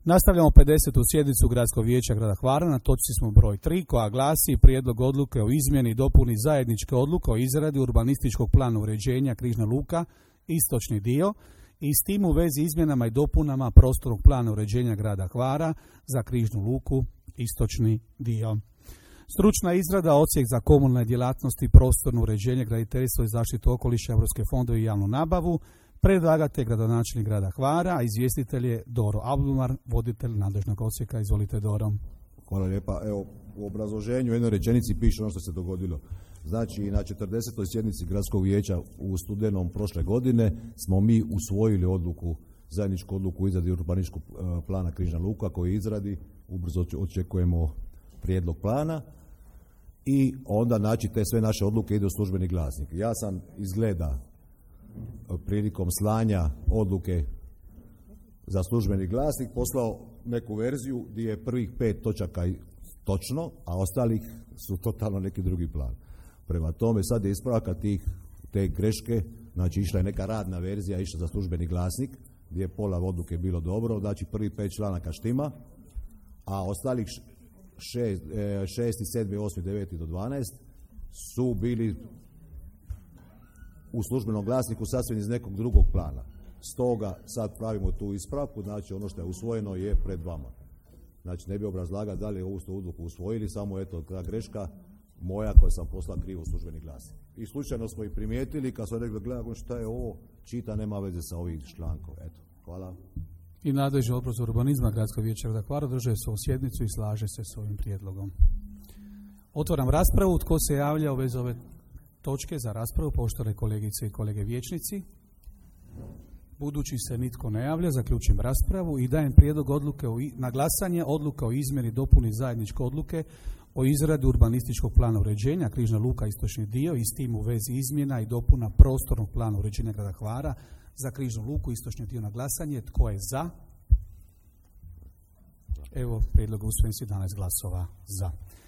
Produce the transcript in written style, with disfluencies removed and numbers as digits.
Nastavljamo 50. sjednicu Gradskog vijeća grada Hvara. Na točci smo broj 3 koja glasi Prijedlog odluke o izmjeni i dopuni zajedničke odluke o izradi urbanističkog plana uređenja Križna luka, istočni dio, i s tim u vezi izmjenama i dopunama prostornog plana uređenja grada Hvara za Križnu luku, istočni dio. Stručna izrada, odsjek za komunalne djelatnosti, prostorno uređenje, graditeljstvo i zaštitu okoliša, europske fondove i javnu nabavu. Predlagatelj gradonačelnik grada Hvara, a izvjestitelj je Doro Abdulmar, voditelj nadležnog odsjeka. Izvolite, Doro. Hvala lijepa. Evo, u obrazloženju u jednoj rečenici piše ono što se dogodilo. Znači, na 40. sjednici Gradskog vijeća u studenom prošle godine smo mi usvojili odluku, zajedničku odluku o izradi urbanističkog plana Križna luka koji izradi. Ubrzo očekujemo prijedlog plana i onda znači te sve naše odluke idu u službeni glasnik. Ja sam izgleda prilikom slanja odluke za službeni glasnik poslao neku verziju gdje je prvih 5 točaka točno, a ostalih su totalno neki drugi plan. Prema tome sad je ispravka te greške, znači išla je neka radna verzija, išla za službeni glasnik gdje je pola odluke bilo dobro, znači prvih 5 članaka štima, a ostalih 6, 7, 8, 9 do 12 su bili u službenom glasniku sasvim iz nekog drugog plana. Stoga sad pravimo tu ispravku, znači ono što je usvojeno je pred vama. Znači ne bi obrazlagao da li je ovu odluku usvojili, samo eto ta greška moja koja sam poslao krivo u službeni glasnik. I slučajno smo i primijetili kad smo rekli gledamo šta je ovo, čita nema veze sa ovim člankom. Eto, hvala. I nadležni odbor za urbanizma Gradskog vijeća grada Hvara održao se ovu sjednicu i slaže se s ovim prijedlogom. Otvaram raspravu. Tko se javlja u vezi ove točke za raspravu? Poštovane kolegice i kolege vijećnici. Budući se nitko ne javlja, zaključujem raspravu i dajem prijedlog odluke na glasanje odluka o izmjeni dopuni zajedničke odluke o izradi urbanističkog plana uređenja Križna luka, istočni dio, i s tim u vezi izmjena i dopuna prostornog plana uređenja grada Hvara za Križnu luku, istočni dio, na glasanje. Tko je za? Evo, prijedlog usvojen s 11 glasova za.